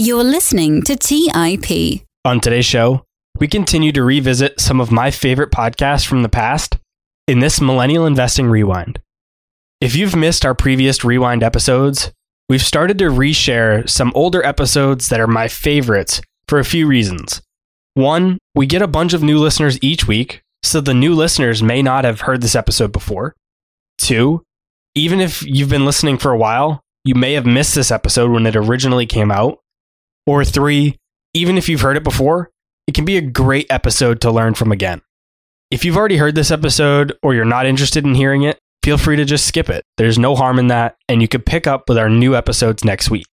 You're listening to TIP. On today's show, we continue to revisit some of my favorite podcasts from the past in this Millennial Investing Rewind. If you've missed our previous Rewind episodes, we've started to reshare some older episodes that are my favorites for a few reasons. One, we get a bunch of new listeners each week, so the new listeners may not have heard this episode before. Two, even if you've been listening for a while, you may have missed this episode when it originally came out. Or three, even if you've heard it before, it can be a great episode to learn from again. If you've already heard this episode or you're not interested in hearing it, feel free to just skip it. There's no harm in that, and you could pick up with our new episodes next week.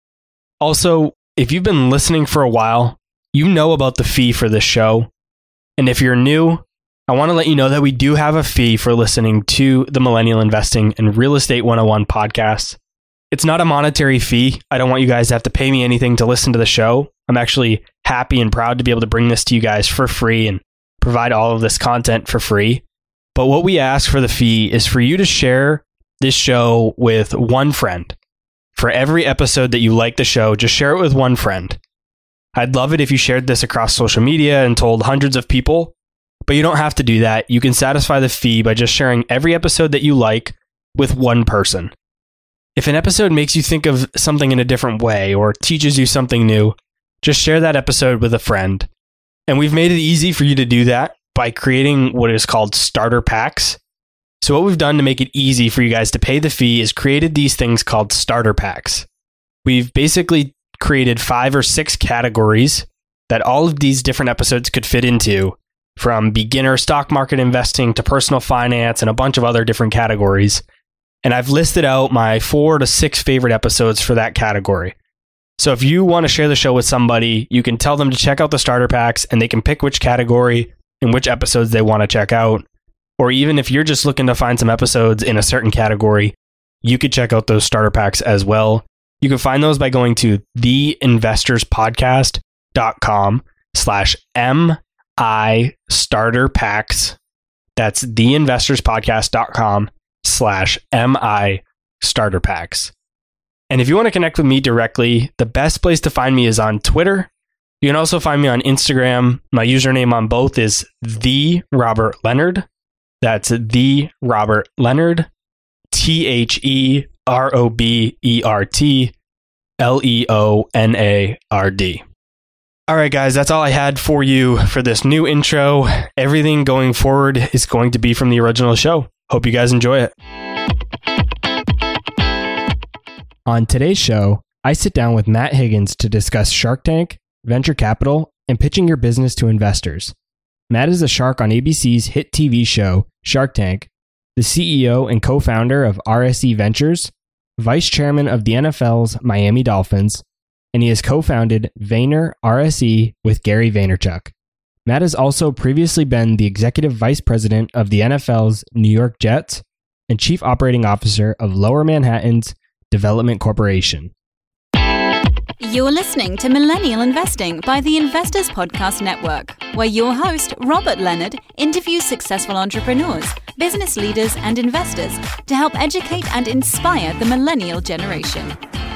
Also, if you've been listening for a while, you know about the fee for this show. And if you're new, I want to let you know that we do have a fee for listening to the Millennial Investing and Real Estate 101 podcast. It's not a monetary fee. I don't want you guys to have to pay me anything to listen to the show. I'm actually happy and proud to be able to bring this to you guys for free and provide all of this content for free. But what we ask for the fee is for you to share this show with one friend. For every episode that you like the show, just share it with one friend. I'd love it if you shared this across social media and told hundreds of people, but you don't have to do that. You can satisfy the fee by just sharing every episode that you like with one person. If an episode makes you think of something in a different way or teaches you something new, just share that episode with a friend. And we've made it easy for you to do that by creating what is called starter packs. So what we've done to make it easy for you guys to pay the fee is created these things called starter packs. We've basically created 5 or 6 categories that all of these different episodes could fit into, from beginner stock market investing to personal finance and a bunch of other different categories. And I've listed out my 4 to 6 favorite episodes for that category. So if you want to share the show with somebody, you can tell them to check out the starter packs and they can pick which category and which episodes they want to check out. Or even if you're just looking to find some episodes in a certain category, you could check out those starter packs as well. You can find those by going to theinvestorspodcast.com/MI starter packs. That's theinvestorspodcast.com/MI starter packs. And if you want to connect with me directly, the best place to find me is on Twitter. You can also find me on Instagram. My username on both is The Robert Leonard. That's The Robert Leonard. TheRobertLeonard. All right, guys, that's all I had for you for this new intro. Everything going forward is going to be from the original show. Hope you guys enjoy it. On today's show, I sit down with Matt Higgins to discuss Shark Tank, venture capital, and pitching your business to investors. Matt is a shark on ABC's hit TV show, Shark Tank, the CEO and co-founder of RSE Ventures, vice chairman of the NFL's Miami Dolphins, and he has co-founded Vayner RSE with Gary Vaynerchuk. Matt has also previously been the executive vice president of the NFL's New York Jets and chief operating officer of Lower Manhattan's Development Corporation. You're listening to Millennial Investing by the Investors Podcast Network, where your host, Robert Leonard, interviews successful entrepreneurs, business leaders, and investors to help educate and inspire the millennial generation.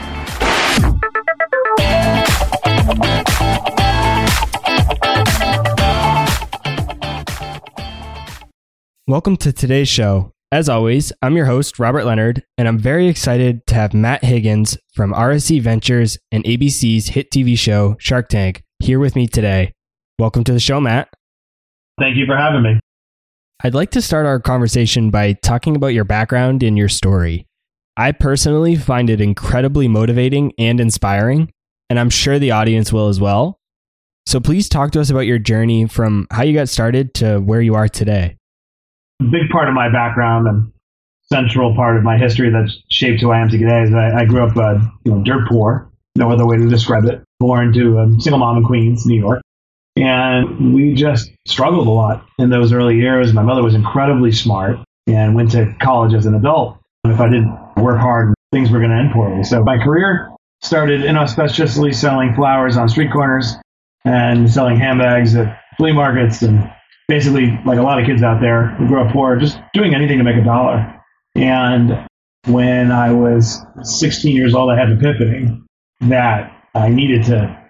Welcome to today's show. As always, I'm your host, Robert Leonard, and I'm very excited to have Matt Higgins from RSE Ventures and ABC's hit TV show, Shark Tank, here with me today. Welcome to the show, Matt. Thank you for having me. I'd like to start our conversation by talking about your background and your story. I personally find it incredibly motivating and inspiring, and I'm sure the audience will as well. So please talk to us about your journey from how you got started to where you are today. A big part of my background and central part of my history that's shaped who I am today is I grew up dirt poor, no other way to describe it, born to a single mom in Queens, New York. And we just struggled a lot in those early years. My mother was incredibly smart and went to college as an adult. And if I didn't work hard, things were going to end poorly. So my career started inauspiciously selling flowers on street corners and selling handbags at flea markets, and basically, like a lot of kids out there who grew up poor, just doing anything to make $1. And when I was 16 years old, I had an epiphany that I needed to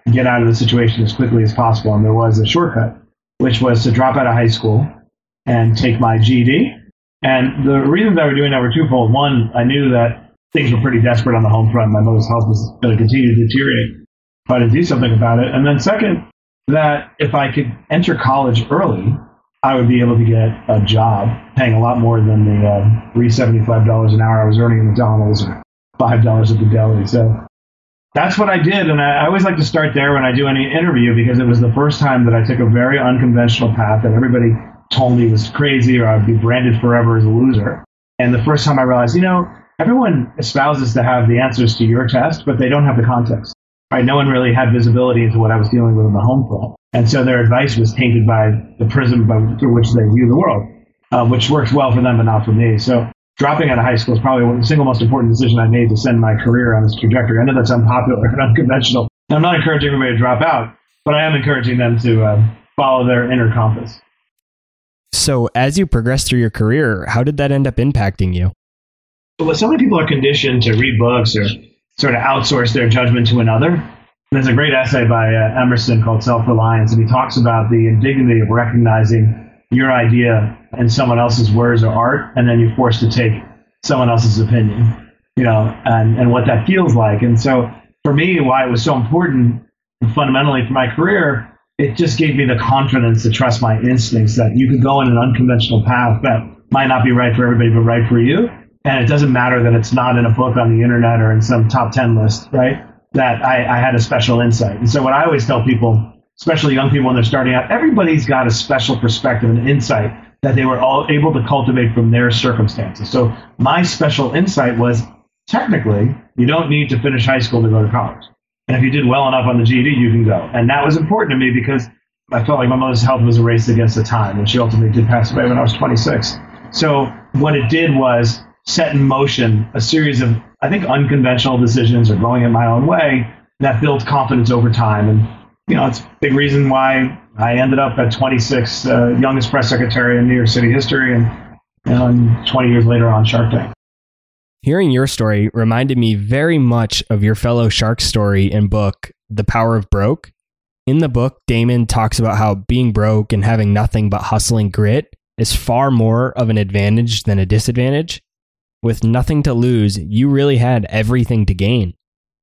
get out of the situation as quickly as possible. And there was a shortcut, which was to drop out of high school and take my GED. And the reasons I was doing that were twofold. One, I knew that things were pretty desperate on the home front. My mother's health was going to continue to deteriorate. I had to do something about it. And then second, that if I could enter college early, I would be able to get a job paying a lot more than the $375 an hour I was earning at McDonald's or $5 at the deli. So that's what I did. And I always like to start there when I do any interview, because it was the first time that I took a very unconventional path that everybody told me was crazy or I'd be branded forever as a loser. And the first time I realized, everyone espouses to have the answers to your test, but they don't have the context. Right? No one really had visibility into what I was dealing with in the home front. And so their advice was tainted by the prism through which they view the world, which works well for them, but not for me. So dropping out of high school is probably the single most important decision I made to send my career on this trajectory. I know that's unpopular and unconventional. And I'm not encouraging everybody to drop out, but I am encouraging them to follow their inner compass. So as you progressed through your career, how did that end up impacting you? Well, so many people are conditioned to read books or sort of outsource their judgment to another. There's a great essay by Emerson called Self-Reliance, and he talks about the indignity of recognizing your idea in someone else's words or art, and then you're forced to take someone else's opinion, and what that feels like. And so for me, why it was so important fundamentally for my career, it just gave me the confidence to trust my instincts that you could go in an unconventional path that might not be right for everybody, but right for you. And it doesn't matter that it's not in a book on the internet or in some top 10 list, right? That I had a special insight. And so what I always tell people, especially young people when they're starting out, everybody's got a special perspective and insight that they were all able to cultivate from their circumstances. So my special insight was, technically, you don't need to finish high school to go to college. And if you did well enough on the GED, you can go. And that was important to me because I felt like my mother's health was a race against the time. And she ultimately did pass away when I was 26. So what it did was set in motion a series of, I think, unconventional decisions or going in my own way that built confidence over time. And, it's a big reason why I ended up at 26, youngest press secretary in New York City history, and 20 years later on Shark Tank. Hearing your story reminded me very much of your fellow shark story and book, The Power of Broke. In the book, Damon talks about how being broke and having nothing but hustling grit is far more of an advantage than a disadvantage. With nothing to lose, you really had everything to gain.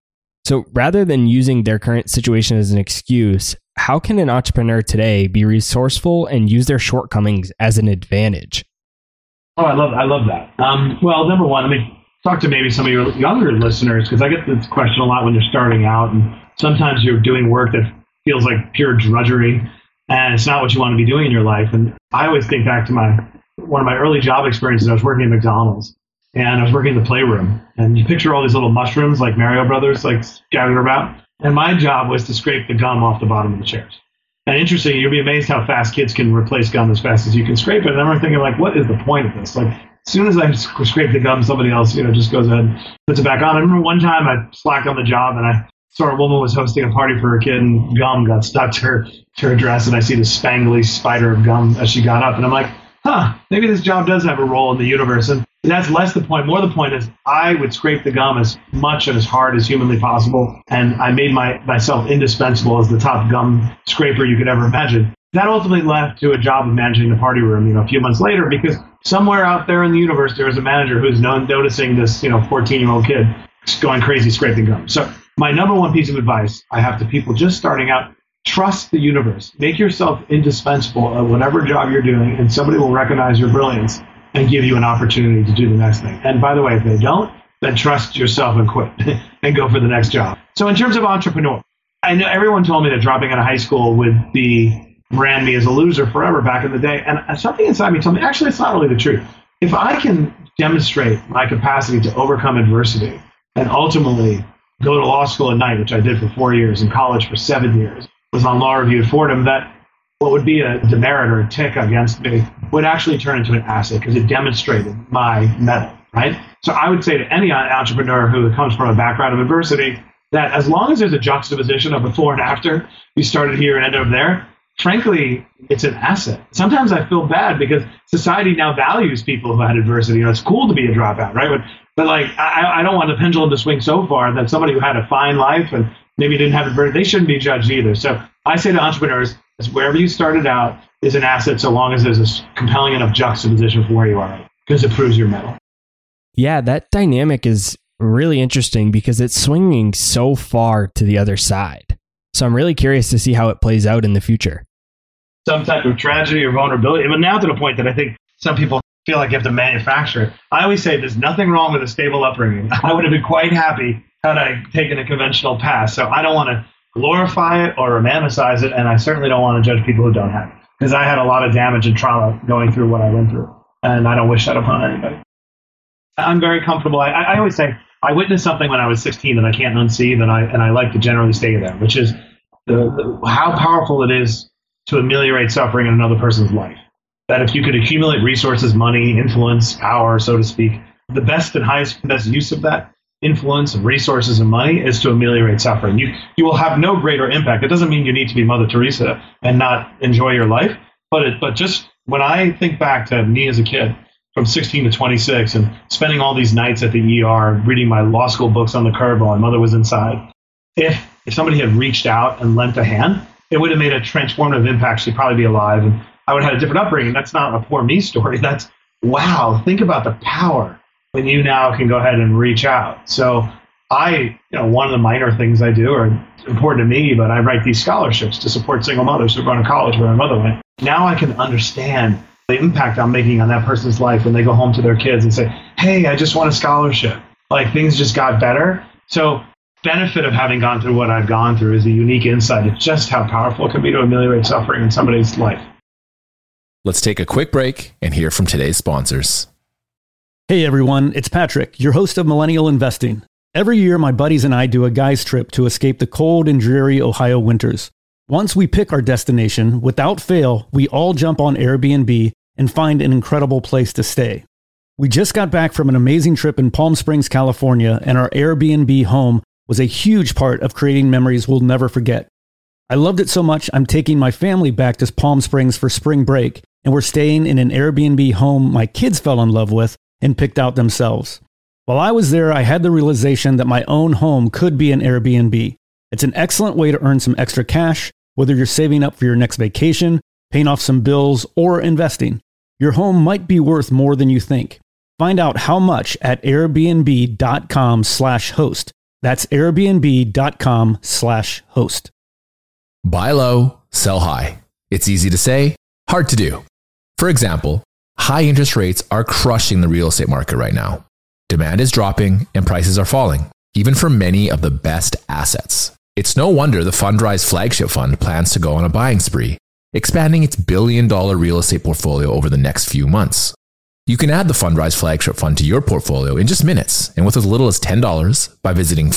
So rather than using their current situation as an excuse, how can an entrepreneur today be resourceful and use their shortcomings as an advantage? Oh, I love that. Well, number one, let me talk to maybe some of your younger listeners, because I get this question a lot when you're starting out, and sometimes you're doing work that feels like pure drudgery, and it's not what you want to be doing in your life. And I always think back to one of my early job experiences. I was working at McDonald's. And I was working in the playroom, and you picture all these little mushrooms like Mario Brothers, like scattered about. And my job was to scrape the gum off the bottom of the chairs. And interesting, you'll be amazed how fast kids can replace gum as fast as you can scrape it. And I remember thinking, like, what is the point of this? Like, as soon as I scrape the gum, somebody else, just goes ahead and puts it back on. I remember one time I slacked on the job, and I saw a woman was hosting a party for her kid, and gum got stuck to her dress, and I see this spangly spider of gum as she got up, and I'm like, maybe this job does have a role in the universe. And that's less the point. More the point is I would scrape the gum as much and as hard as humanly possible. And I made myself indispensable as the top gum scraper you could ever imagine. That ultimately led to a job of managing the party room, a few months later, because somewhere out there in the universe, there was a manager who's noticing this, 14-year-old kid going crazy scraping gum. So my number one piece of advice I have to people just starting out, trust the universe. Make yourself indispensable at whatever job you're doing, and somebody will recognize your brilliance and give you an opportunity to do the next thing. And by the way, if they don't, then trust yourself and quit and go for the next job. So in terms of entrepreneur, I know everyone told me that dropping out of high school would brand me as a loser forever back in the day. And something inside me told me, actually, it's not really the truth. If I can demonstrate my capacity to overcome adversity and ultimately go to law school at night, which I did for 4 years, and college for 7 years, was on law review at Fordham, that what would be a demerit or a tick against me would actually turn into an asset because it demonstrated my mettle, right? So I would say to any entrepreneur who comes from a background of adversity that as long as there's a juxtaposition of before and after, you started here and ended up there, frankly, it's an asset. Sometimes I feel bad because society now values people who had adversity. It's cool to be a dropout, right? But like, I don't want the pendulum to swing so far that somebody who had a fine life and maybe didn't have it, they shouldn't be judged either. So I say to entrepreneurs, wherever you started out is an asset so long as there's a compelling enough juxtaposition for where you are, because it proves your mettle. Yeah, that dynamic is really interesting because it's swinging so far to the other side. So I'm really curious to see how it plays out in the future. Some type of tragedy or vulnerability, but now to the point that I think some people feel like you have to manufacture it. I always say there's nothing wrong with a stable upbringing. I would have been quite happy had I taken a conventional path. So I don't want to glorify it or romanticize it, and I certainly don't want to judge people who don't have it, because I had a lot of damage and trauma going through what I went through, and I don't wish that upon anybody. I'm very comfortable. I always say I witnessed something when I was 16 that I can't unsee, and I like to generally stay there, which is how powerful it is to ameliorate suffering in another person's life. That if you could accumulate resources, money, influence, power, so to speak, the best and highest best use of that influence and resources and money is to ameliorate suffering. You will have no greater impact. It doesn't mean you need to be Mother Teresa and not enjoy your life, but just when I think back to me as a kid, from 16 to 26, and spending all these nights at the ER, reading my law school books on the curb while my mother was inside. If somebody had reached out and lent a hand, it would have made a transformative impact. She'd probably be alive, and I would have had a different upbringing. That's not a poor me story. That's, wow, think about the power when you now can go ahead and reach out. So one of the minor things I do are important to me, but I write these scholarships to support single mothers who are going to college where my mother went. Now I can understand the impact I'm making on that person's life when they go home to their kids and say, hey, I just want a scholarship. Like, things just got better. So benefit of having gone through what I've gone through is a unique insight of just how powerful it can be to ameliorate suffering in somebody's life. Let's take a quick break and hear from today's sponsors. Hey everyone, it's Patrick, your host of Millennial Investing. Every year, my buddies and I do a guy's trip to escape the cold and dreary Ohio winters. Once we pick our destination, without fail, we all jump on Airbnb and find an incredible place to stay. We just got back from an amazing trip in Palm Springs, California, and our Airbnb home was a huge part of creating memories we'll never forget. I loved it so much, I'm taking my family back to Palm Springs for spring break, and we're staying in an Airbnb home my kids fell in love with and picked out themselves. While I was there, I had the realization that my own home could be an Airbnb. It's an excellent way to earn some extra cash, whether you're saving up for your next vacation, paying off some bills, or investing. Your home might be worth more than you think. Find out how much at airbnb.com/host. That's airbnb.com/host. Buy low, sell high. It's easy to say, hard to do. For example, high interest rates are crushing the real estate market right now. Demand is dropping and prices are falling, even for many of the best assets. It's no wonder the Fundrise flagship fund plans to go on a buying spree, expanding its billion-dollar real estate portfolio over the next few months. You can add the Fundrise flagship fund to your portfolio in just minutes and with as little as $10 by visiting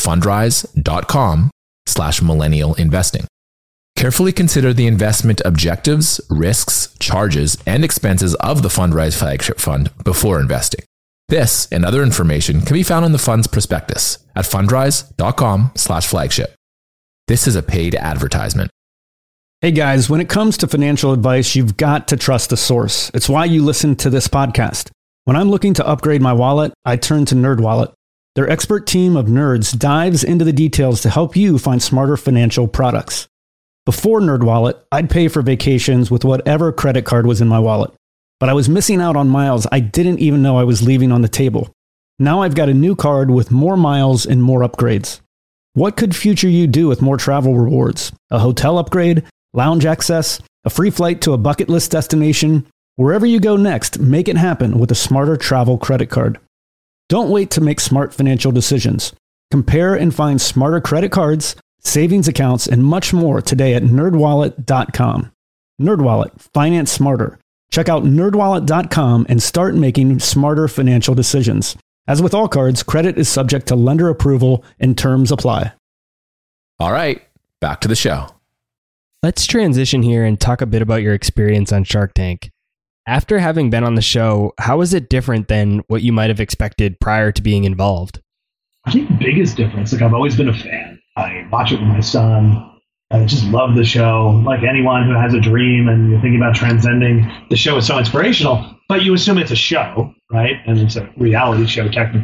fundrise.com/millennial investing. Carefully consider the investment objectives, risks, charges, and expenses of the Fundrise flagship fund before investing. This and other information can be found in the fund's prospectus at fundrise.com/flagship. This is a paid advertisement. Hey guys, when it comes to financial advice, you've got to trust the source. It's why you listen to this podcast. When I'm looking to upgrade my wallet, I turn to NerdWallet. Their expert team of nerds dives into the details to help you find smarter financial products. Before NerdWallet, I'd pay for vacations with whatever credit card was in my wallet. But I was missing out on miles I didn't even know I was leaving on the table. Now I've got a new card with more miles and more upgrades. What could future you do with more travel rewards? A hotel upgrade? Lounge access, a free flight to a bucket list destination? Wherever you go next, make it happen with a smarter travel credit card. Don't wait to make smart financial decisions. Compare and find smarter credit cards, savings accounts, and much more today at nerdwallet.com. NerdWallet, finance smarter. Check out nerdwallet.com and start making smarter financial decisions. As with all cards, credit is subject to lender approval and terms apply. All right, back to the show. Let's transition here and talk a bit about your experience on Shark Tank. After having been on the show, how is it different than what you might have expected prior to being involved? I think the biggest difference, I've always been a fan. I watch it with my son. I just love the show. Like anyone who has a dream and you're thinking about transcending, the show is so inspirational, but you assume it's a show, right? And it's a reality show technically.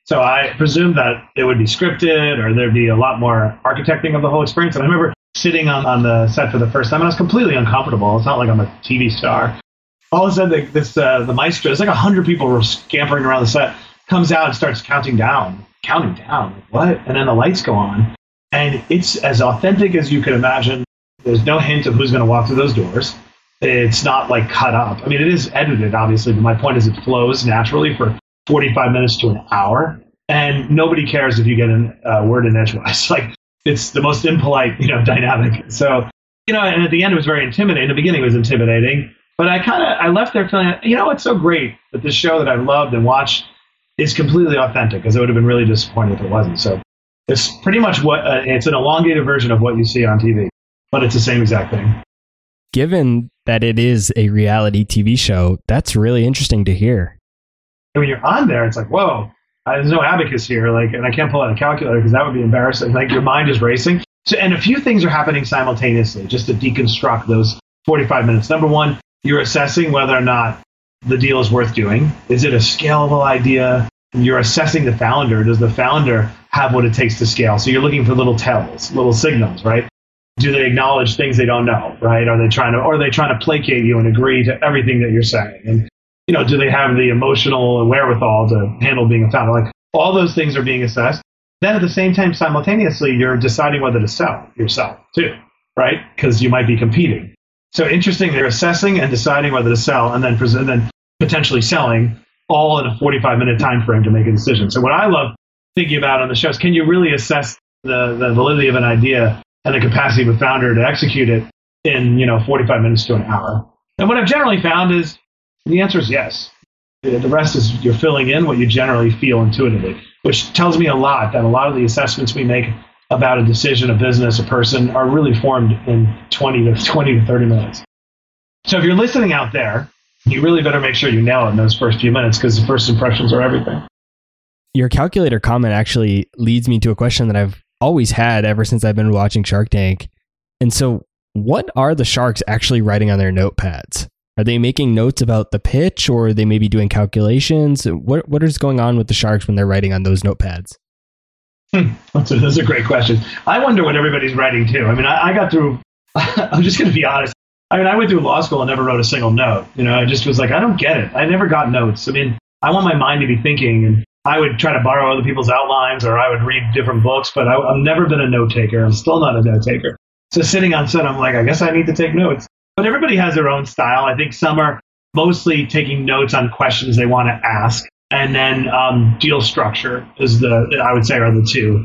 So I presumed that it would be scripted or there'd be a lot more architecting of the whole experience. And I remember sitting on the set for the first time, and I was completely uncomfortable. It's not like I'm a TV star. All of a sudden, the maestro, there's like 100 people were scampering around the set, comes out and starts counting down. Like, what? And then the lights go on. And it's as authentic as you could imagine. There's no hint of who's going to walk through those doors. It's not like cut up. I mean, it is edited, obviously, but my point is it flows naturally for 45 minutes to an hour. And nobody cares if you get a word in edgewise. Like, it's the most impolite, dynamic. So, and at the end, it was very intimidating. In the beginning, it was intimidating. But I left there feeling, it's so great that this show that I've loved and watched is completely authentic, because it would have been really disappointing if it wasn't. So it's pretty much it's an elongated version of what you see on TV, but it's the same exact thing. Given that it is a reality TV show, that's really interesting to hear. When you're on there, it's like, whoa, there's no abacus here, and I can't pull out a calculator because that would be embarrassing. Like, your mind is racing. So, and a few things are happening simultaneously, just to deconstruct those 45 minutes. Number one, you're assessing whether or not the deal is worth doing. Is it a scalable idea? You're assessing the founder. Does the founder have what it takes to scale? So you're looking for little tells, little signals, right? Do they acknowledge things they don't know, right? Are they trying to placate you and agree to everything that you're saying? And, do they have the emotional wherewithal to handle being a founder? Like, all those things are being assessed. Then at the same time, simultaneously, you're deciding whether to sell yourself too, right? Because you might be competing. So interesting, they're assessing and deciding whether to sell, and then potentially selling, all in a 45-minute time frame to make a decision. So what I love thinking about on the show is, can you really assess the validity of an idea and the capacity of a founder to execute it in 45 minutes to an hour? And what I've generally found is the answer is yes. The rest is you're filling in what you generally feel intuitively, which tells me a lot that a lot of the assessments we make about a decision, a business, a person are really formed in 20 to 30 minutes. So if you're listening out there, you really better make sure you nail it in those first few minutes, because the first impressions are everything. Your calculator comment actually leads me to a question that I've always had ever since I've been watching Shark Tank. And so, what are the sharks actually writing on their notepads? Are they making notes about the pitch, or are they maybe doing calculations? What is going on with the sharks when they're writing on those notepads? Those are great questions. I wonder what everybody's writing too. I mean, I got through, I'm just going to be honest. I mean, I went through law school and never wrote a single note. I just was like, I don't get it. I never got notes. I mean, I want my mind to be thinking, and I would try to borrow other people's outlines, or I would read different books, but I've never been a note taker. I'm still not a note taker. So sitting on set, I'm like, I guess I need to take notes. But everybody has their own style. I think some are mostly taking notes on questions they want to ask. And then deal structure I would say, are the two.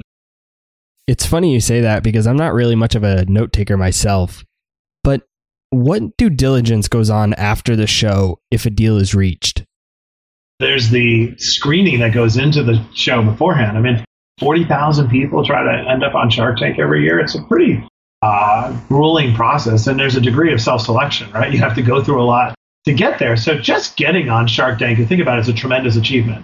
It's funny you say that, because I'm not really much of a note taker myself. But what due diligence goes on after the show if a deal is reached? There's the screening that goes into the show beforehand. I mean, 40,000 people try to end up on Shark Tank every year. It's a pretty grueling process. And there's a degree of self-selection, right? You have to go through a lot to get there. So just getting on Shark Tank, you think about it, is a tremendous achievement.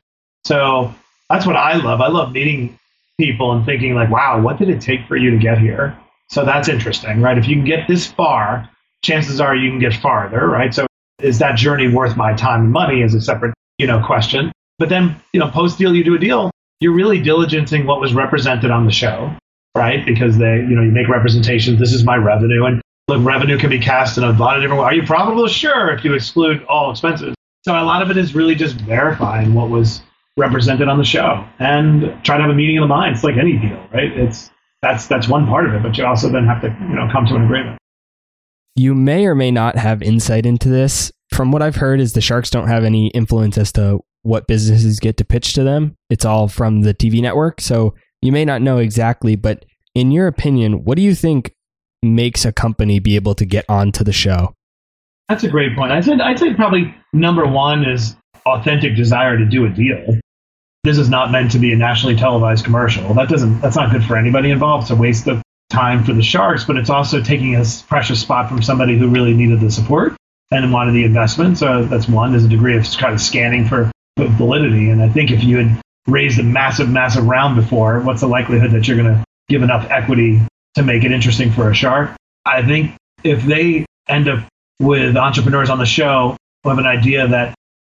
So that's what I love. I love meeting people and thinking like, wow, what did it take for you to get here? So that's interesting, right? If you can get this far, chances are you can get farther, right? So is that journey worth my time and money is a separate, question. But then, post-deal, you do a deal, you're really diligencing what was represented on the show, right? Because you make representations. This is my revenue. And look, revenue can be cast in a lot of different ways. Are you profitable? Sure, if you exclude all expenses. So a lot of it is really just verifying what was represented on the show and try to have a meeting of the mind. It's like any deal, right? That's one part of it, but you also then have to, come to an agreement. You may or may not have insight into this. From what I've heard is the sharks don't have any influence as to what businesses get to pitch to them. It's all from the TV network. So you may not know exactly, but in your opinion, what do you think makes a company be able to get onto the show? That's a great point. I'd say probably number one is authentic desire to do a deal. This is not meant to be a nationally televised commercial. That's not good for anybody involved. It's a waste of time for the sharks, but it's also taking a precious spot from somebody who really needed the support and wanted the investment. So that's one. There's a degree of kind of scanning for validity. And I think if you had raised a massive, massive round before, what's the likelihood that you're going to give enough equity to make it interesting for a shark? I think if they end up with entrepreneurs on the show who have an idea that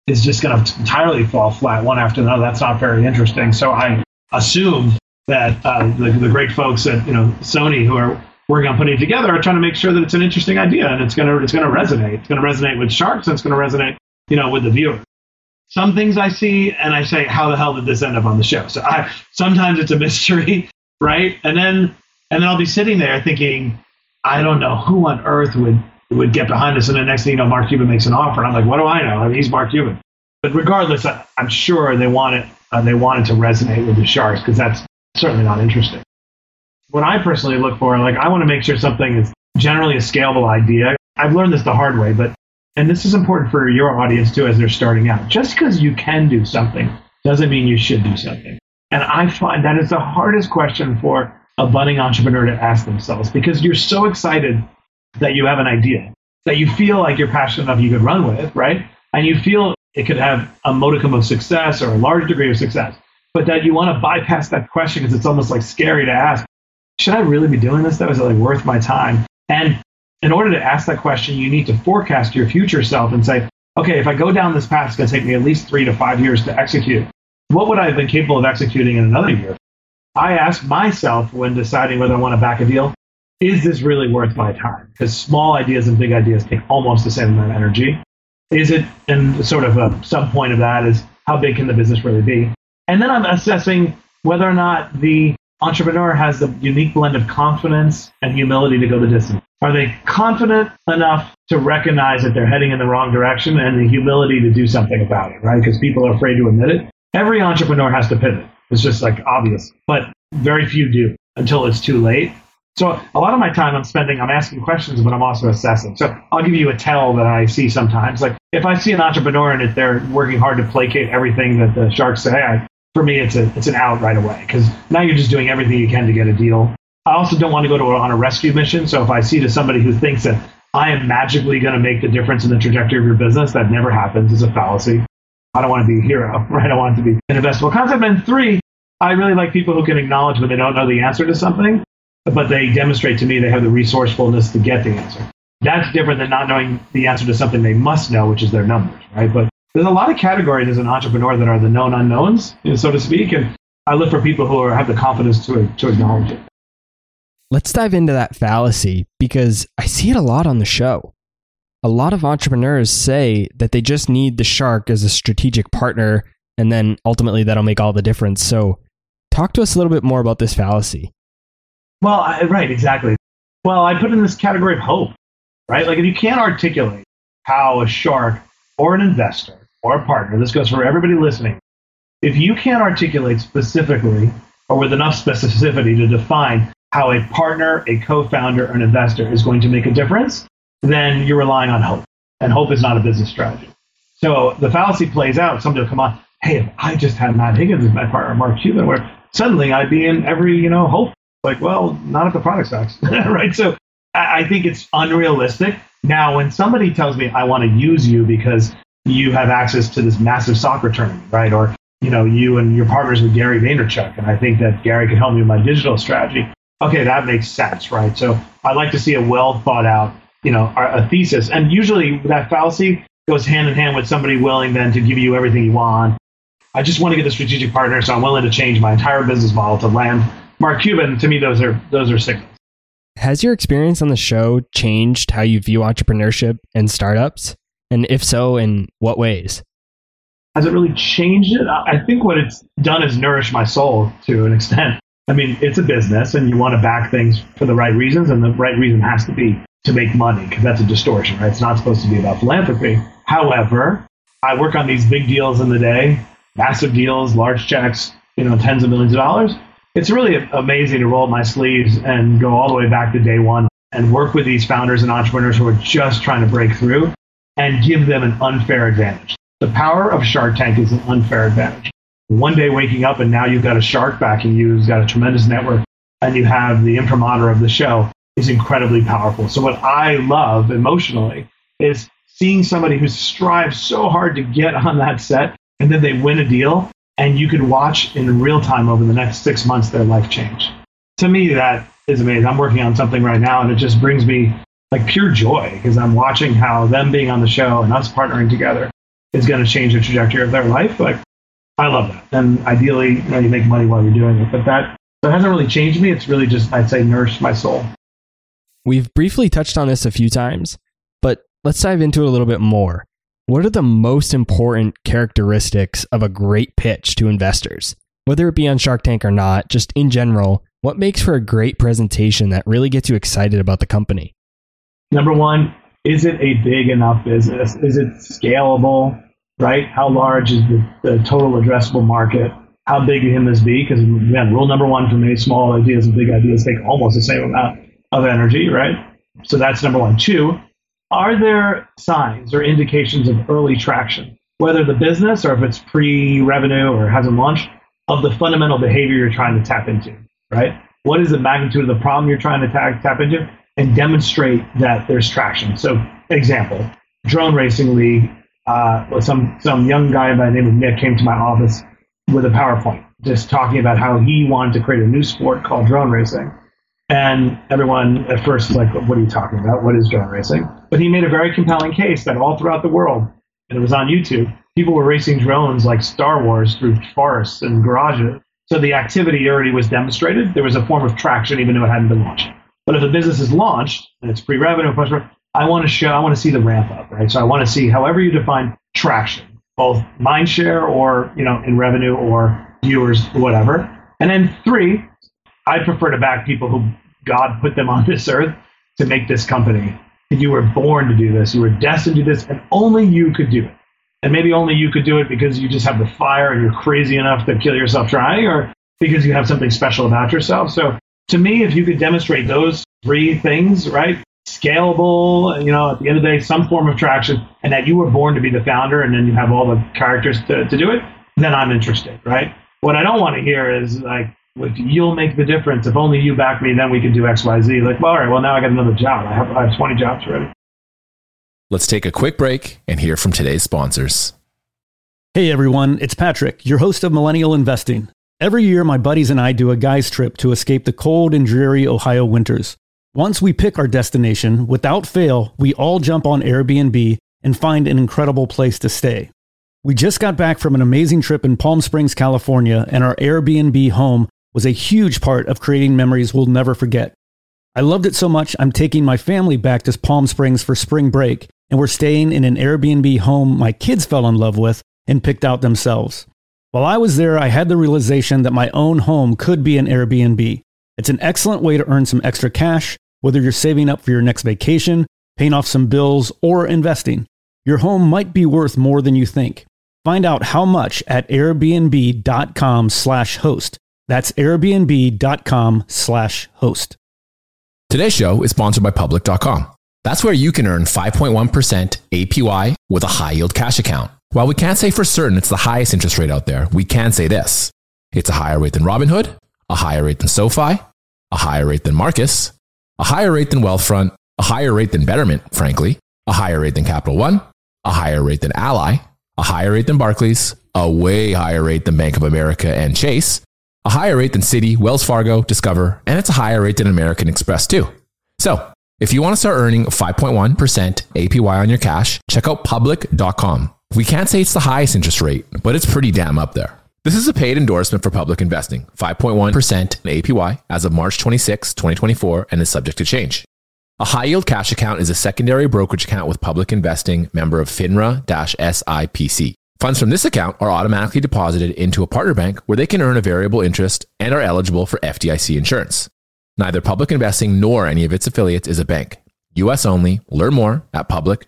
is just going to entirely fall flat one after another. That's not very interesting. So I assume that the great folks at Sony who are working on putting it together are trying to make sure that it's an interesting idea and it's going to resonate. It's going to resonate with sharks and it's going to resonate with the viewer. Some things I see and I say, how the hell did this end up on the show? So sometimes it's a mystery, right? And then I'll be sitting there thinking, I don't know who on earth would get behind this. And the next thing you know, Mark Cuban makes an offer. And I'm like, what do I know? I mean, he's Mark Cuban. But regardless, I'm sure they want it to resonate with the sharks because that's certainly not interesting. What I personally look for, I want to make sure something is generally a scalable idea. I've learned this the hard way, and this is important for your audience too as they're starting out. Just because you can do something doesn't mean you should do something. And I find that is the hardest question for a budding entrepreneur to ask themselves because you're so excited that you have an idea, that you feel like you're passionate enough you could run with, right? And you feel it could have a modicum of success or a large degree of success, but that you want to bypass that question because it's almost scary to ask, should I really be doing this? Is it worth my time? And in order to ask that question, you need to forecast your future self and say, okay, if I go down this path, it's going to take me at least 3 to 5 years to execute. What would I have been capable of executing in another year? I ask myself when deciding whether I want to back a deal, is this really worth my time? Because small ideas and big ideas take almost the same amount of energy. Is it, and sort of a sub point of that is, how big can the business really be? And then I'm assessing whether or not the entrepreneur has the unique blend of confidence and humility to go the distance. Are they confident enough to recognize that they're heading in the wrong direction and the humility to do something about it, right? Because people are afraid to admit it. Every entrepreneur has to pivot. It's just obvious, but very few do until it's too late. So a lot of my time I'm asking questions, but I'm also assessing. So I'll give you a tell that I see sometimes. If I see an entrepreneur and if they're working hard to placate everything that the sharks say, for me, it's an out right away because now you're just doing everything you can to get a deal. I also don't want to go on a rescue mission. So if I see to somebody who thinks that I am magically going to make the difference in the trajectory of your business, that never happens. It's a fallacy. I don't want to be a hero, right? I want it to be an investable concept. And 3, I really like people who can acknowledge when they don't know the answer to something, but they demonstrate to me they have the resourcefulness to get the answer. That's different than not knowing the answer to something they must know, which is their numbers, right? But there's a lot of categories as an entrepreneur that are the known unknowns, so to speak, and I look for people who have the confidence to acknowledge it. Let's dive into that fallacy because I see it a lot on the show. A lot of entrepreneurs say that they just need the shark as a strategic partner, and then ultimately that'll make all the difference. So talk to us a little bit more about this fallacy. Well, right, exactly. Well, I put in this category of hope, right? If you can't articulate how a shark or an investor or a partner, this goes for everybody listening, if you can't articulate specifically or with enough specificity to define how a partner, a co-founder, or an investor is going to make a difference, then you're relying on hope. And hope is not a business strategy. So the fallacy plays out. Somebody will come on, hey, if I just had Matt Higgins as my partner, Mark Cuban, where suddenly I'd be in every, hope. Well, not if the product sucks, right? So I think it's unrealistic. Now, when somebody tells me I want to use you because you have access to this massive soccer tournament, right? Or, you and your partners with Gary Vaynerchuk, and I think that Gary can help me with my digital strategy. Okay, that makes sense, right? So I like to see a well thought out, a thesis. And usually that fallacy goes hand in hand with somebody willing then to give you everything you want. I just want to get a strategic partner, so I'm willing to change my entire business model to land Mark Cuban. To me, those are signals. Has your experience on the show changed how you view entrepreneurship and startups? And if so, in what ways? Has it really changed it? I think what it's done is nourish my soul to an extent. I mean, it's a business and you want to back things for the right reasons, and the right reason has to be to make money, because that's a distortion, right? It's not supposed to be about philanthropy. However, I work on these big deals in the day, massive deals, large checks, tens of millions of dollars. It's really amazing to roll up my sleeves and go all the way back to day one and work with these founders and entrepreneurs who are just trying to break through and give them an unfair advantage. The power of Shark Tank is an unfair advantage. One day waking up and now you've got a shark backing you who's got a tremendous network, and you have the imprimatur of the show is incredibly powerful. So what I love emotionally is seeing somebody who strives so hard to get on that set, and then they win a deal, and you can watch in real time over the next 6 months their life change. To me, that is amazing. I'm working on something right now, and it just brings me pure joy, because I'm watching how them being on the show and us partnering together is going to change the trajectory of their life. Like, I love that. And ideally, you make money while you're doing it. But that hasn't really changed me. It's really just, I'd say, nourished my soul. We've briefly touched on this a few times, but let's dive into it a little bit more. What are the most important characteristics of a great pitch to investors? Whether it be on Shark Tank or not, just in general, what makes for a great presentation that really gets you excited about the company? Number one, is it a big enough business? Is it scalable, right? How large is the total addressable market? How big can this be? Because again, rule number one for me, small ideas and big ideas take almost the same amount of energy, right? So that's number one. Two, are there signs or indications of early traction, whether the business or if it's pre-revenue or hasn't launched, of the fundamental behavior you're trying to tap into, right? What is the magnitude of the problem you're trying to tap into, and demonstrate that there's traction. So, example, drone racing league, some young guy by the name of Nick came to my office with a PowerPoint, just talking about how he wanted to create a new sport called drone racing. And everyone at first was like, what are you talking about? What is drone racing? But he made a very compelling case that all throughout the world, and it was on YouTube, people were racing drones like Star Wars through forests and garages. So the activity already was demonstrated. There was a form of traction, even though it hadn't been launched. But if a business is launched and it's pre-revenue, I want to see the ramp up, right? So I want to see however you define traction, both mind share or, in revenue or viewers, whatever. And then three, I prefer to back people who God put them on this earth to make this company. If you were born to do this, you were destined to do this, and only you could do it. And maybe only you could do it because you just have the fire and you're crazy enough to kill yourself trying, or because you have something special about yourself. So to me, if you could demonstrate those three things, right? Scalable, at the end of the day, some form of traction, and that you were born to be the founder and then you have all the characters to do it, then I'm interested, right? What I don't want to hear is like, if you'll make the difference, if only you back me, then we can do X, Y, Z. Like, well, all right, well, now I got another job. I have 20 jobs already. Let's take a quick break and hear from today's sponsors. Hey everyone, it's Patrick, your host of Millennial Investing. Every year, my buddies and I do a guy's trip to escape the cold and dreary Ohio winters. Once we pick our destination, without fail, we all jump on Airbnb and find an incredible place to stay. We just got back from an amazing trip in Palm Springs, California, and our Airbnb home was a huge part of creating memories we'll never forget. I loved it so much, I'm taking my family back to Palm Springs for spring break, and we're staying in an Airbnb home my kids fell in love with and picked out themselves. While I was there, I had the realization that my own home could be an Airbnb. It's an excellent way to earn some extra cash, whether you're saving up for your next vacation, paying off some bills, or investing. Your home might be worth more than you think. Find out how much at airbnb.com/host. That's airbnb.com/host. Today's show is sponsored by public.com. That's where you can earn 5.1% APY with a high yield cash account. While we can't say for certain it's the highest interest rate out there, we can say this. It's a higher rate than Robinhood, a higher rate than SoFi, a higher rate than Marcus, a higher rate than Wealthfront, a higher rate than Betterment, frankly, a higher rate than Capital One, a higher rate than Ally, a higher rate than Barclays, a way higher rate than Bank of America and Chase, a higher rate than Citi, Wells Fargo, Discover, and it's a higher rate than American Express too. So, if you want to start earning 5.1% APY on your cash, check out public.com. We can't say it's the highest interest rate, but it's pretty damn up there. This is a paid endorsement for Public Investing, 5.1% APY as of March 26, 2024, and is subject to change. A high-yield cash account is a secondary brokerage account with Public Investing, member of FINRA-SIPC. Funds from this account are automatically deposited into a partner bank where they can earn a variable interest and are eligible for FDIC insurance. Neither Public Investing nor any of its affiliates is a bank. US only. Learn more at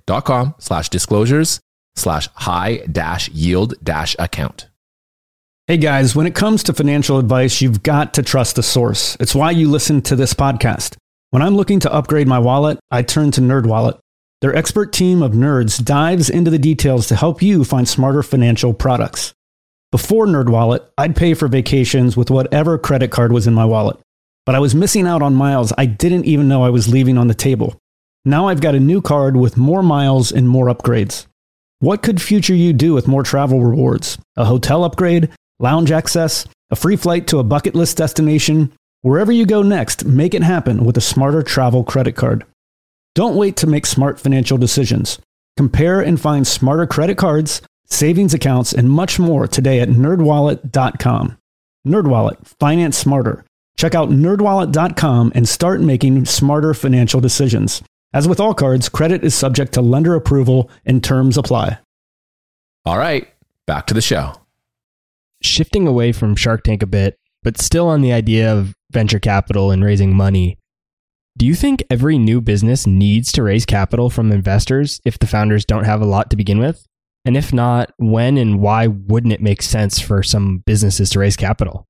public.com/disclosures/high-yield-account. Hey guys, when it comes to financial advice, you've got to trust the source. It's why you listen to this podcast. When I'm looking to upgrade my wallet, I turn to NerdWallet. Their expert team of nerds dives into the details to help you find smarter financial products. Before NerdWallet, I'd pay for vacations with whatever credit card was in my wallet. But I was missing out on miles I didn't even know I was leaving on the table. Now I've got a new card with more miles and more upgrades. What could future you do with more travel rewards? A hotel upgrade? Lounge access? A free flight to a bucket list destination? Wherever you go next, make it happen with a smarter travel credit card. Don't wait to make smart financial decisions. Compare and find smarter credit cards, savings accounts, and much more today at nerdwallet.com. NerdWallet, finance smarter. Check out nerdwallet.com and start making smarter financial decisions. As with all cards, credit is subject to lender approval and terms apply. All right, back to the show. Shifting away from Shark Tank a bit, but still on the idea of venture capital and raising money, do you think every new business needs to raise capital from investors if the founders don't have a lot to begin with? And if not, when and why wouldn't it make sense for some businesses to raise capital?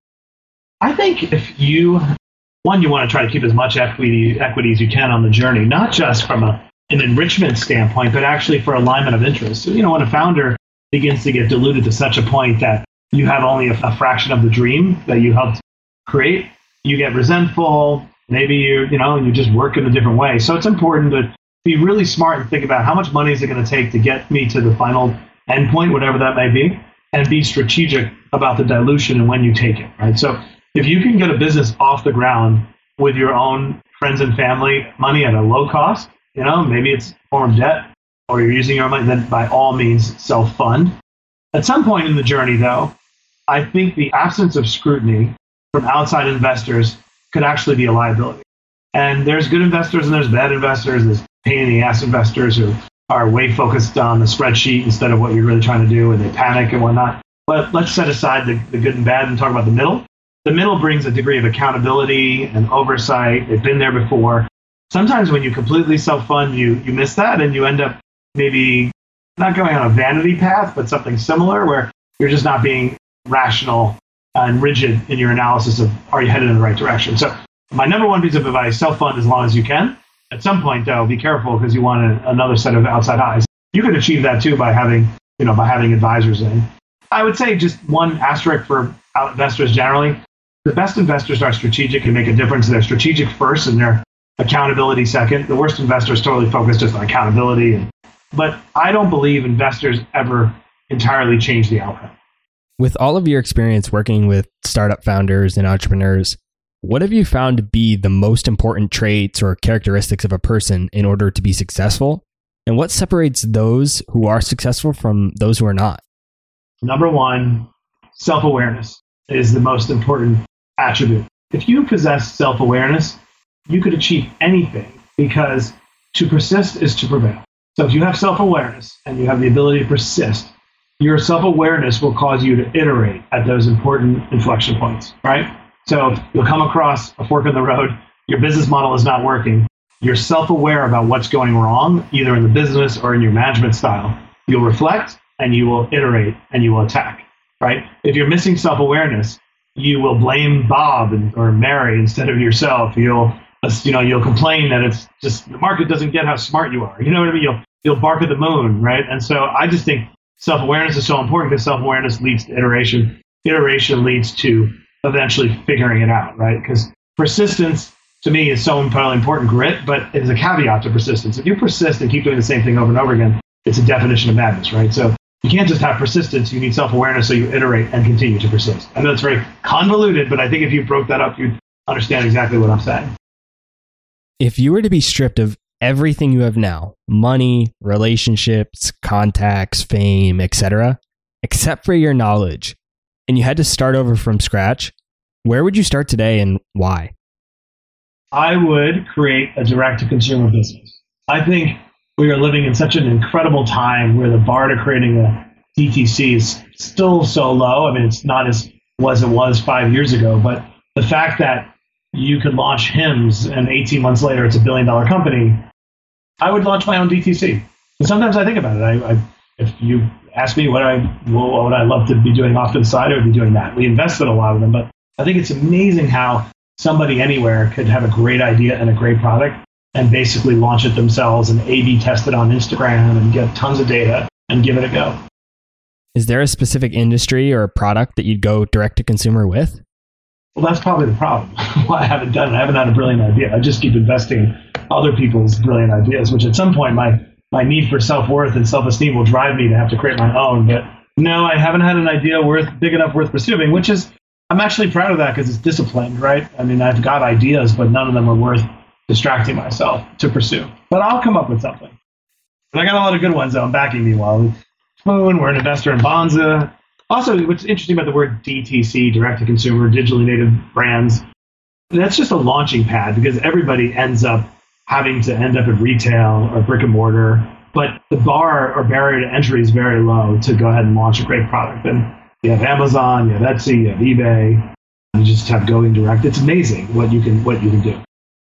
I think if you want to try to keep as much equity as you can on the journey, not just from an enrichment standpoint, but actually for alignment of interest. So, when a founder begins to get diluted to such a point that you have only a fraction of the dream that you helped create, you get resentful. Maybe you just work in a different way. So it's important to be really smart and think about how much money is it going to take to get me to the final endpoint, whatever that may be, and be strategic about the dilution and when you take it, right? So if you can get a business off the ground with your own friends and family money at a low cost, maybe it's a form of debt or you're using your money, then by all means self-fund. At some point in the journey, though, I think the absence of scrutiny from outside investors could actually be a liability. And there's good investors and there's bad investors. There's pain in the ass investors who are way focused on the spreadsheet instead of what you're really trying to do, and they panic and whatnot. But let's set aside the good and bad and talk about the middle. The middle brings a degree of accountability and oversight. They've been there before. Sometimes when you completely self-fund, you miss that and you end up maybe not going on a vanity path, but something similar where you're just not being rational and rigid in your analysis of are you headed in the right direction. So my number one piece of advice, self-fund as long as you can. At some point, though, be careful because you want another set of outside eyes. You could achieve that too by having advisors in. I would say just one asterisk for investors generally. The best investors are strategic and make a difference. They're strategic first and their accountability second. The worst investors totally focus just on accountability. But I don't believe investors ever entirely change the outcome. With all of your experience working with startup founders and entrepreneurs, what have you found to be the most important traits or characteristics of a person in order to be successful? And what separates those who are successful from those who are not? Number one, self-awareness is the most important attribute. If you possess self-awareness, you could achieve anything because to persist is to prevail. So if you have self-awareness and you have the ability to persist, your self-awareness will cause you to iterate at those important inflection points, right? So you'll come across a fork in the road, your business model is not working, you're self-aware about what's going wrong, either in the business or in your management style. You'll reflect and you will iterate and you will attack, right? If you're missing self-awareness, you will blame Bob or Mary instead of yourself. You'll complain that it's just the market doesn't get how smart you are. You know what I mean? You'll bark at the moon, right? And so I just think self-awareness is so important because self-awareness leads to iteration. Iteration leads to eventually figuring it out, right? Because persistence to me is so important, grit, but it's a caveat to persistence. If you persist and keep doing the same thing over and over again, it's a definition of madness, right? So you can't just have persistence, you need self-awareness so you iterate and continue to persist. I know it's very convoluted, but I think if you broke that up, you'd understand exactly what I'm saying. If you were to be stripped of everything you have now, money, relationships, contacts, fame, etc., except for your knowledge, and you had to start over from scratch, where would you start today and why? I would create a direct-to-consumer business. I think we are living in such an incredible time where the bar to creating a DTC is still so low. I mean, it's not as it was 5 years ago, but the fact that you could launch Hims and 18 months later it's a $1 billion company, I would launch my own DTC. And sometimes I think about it. If you ask me what would I love to be doing off to the side, I would be doing that. We invested a lot of them, but I think it's amazing how somebody anywhere could have a great idea and a great product and basically launch it themselves and A/B test it on Instagram and get tons of data and give it a go. Is there a specific industry or a product that you'd go direct to consumer with? Well, that's probably the problem. Why I haven't done it. I haven't had a brilliant idea. I just keep investing in other people's brilliant ideas, which at some point my need for self-worth and self-esteem will drive me to have to create my own. But no, I haven't had an idea big enough worth pursuing, which is, I'm actually proud of that because it's disciplined, right? I mean, I've got ideas, but none of them are worth distracting myself to pursue. But I'll come up with something. And I got a lot of good ones, though. I'm backing me well. phone. We're an investor in Bonza. Also, what's interesting about the word DTC, direct-to-consumer, digitally native brands, that's just a launching pad because everybody ends up having to end up in retail or brick and mortar. But the bar or barrier to entry is very low to go ahead and launch a great product. And you have Amazon, you have Etsy, you have eBay. You just have going direct. It's amazing what you can do.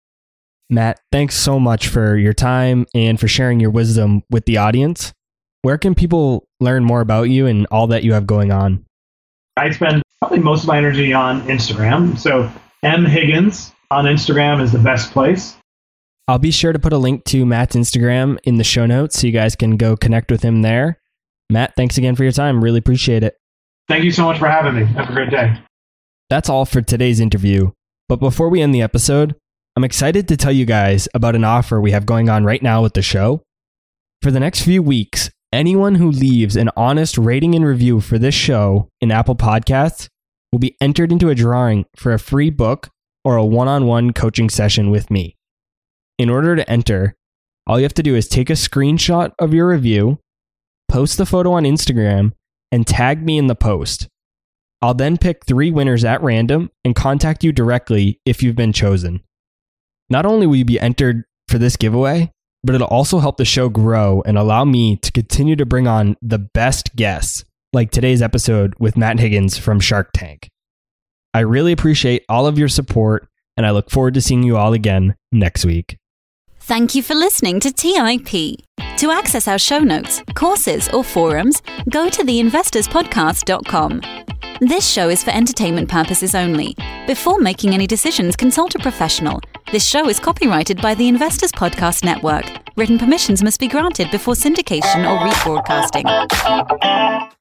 Matt, thanks so much for your time and for sharing your wisdom with the audience. Where can people learn more about you and all that you have going on? I spend probably most of my energy on Instagram. So M Higgins on Instagram is the best place. I'll be sure to put a link to Matt's Instagram in the show notes so you guys can go connect with him there. Matt, thanks again for your time. Really appreciate it. Thank you so much for having me. Have a great day. That's all for today's interview. But before we end the episode, I'm excited to tell you guys about an offer we have going on right now with the show. For the next few weeks, anyone who leaves an honest rating and review for this show in Apple Podcasts will be entered into a drawing for a free book or a one-on-one coaching session with me. In order to enter, all you have to do is take a screenshot of your review, post the photo on Instagram, and tag me in the post. I'll then pick 3 winners at random and contact you directly if you've been chosen. Not only will you be entered for this giveaway, but it'll also help the show grow and allow me to continue to bring on the best guests, like today's episode with Matt Higgins from Shark Tank. I really appreciate all of your support, and I look forward to seeing you all again next week. Thank you for listening to TIP. To access our show notes, courses, or forums, go to theinvestorspodcast.com. This show is for entertainment purposes only. Before making any decisions, consult a professional. This show is copyrighted by the Investors Podcast Network. Written permissions must be granted before syndication or rebroadcasting.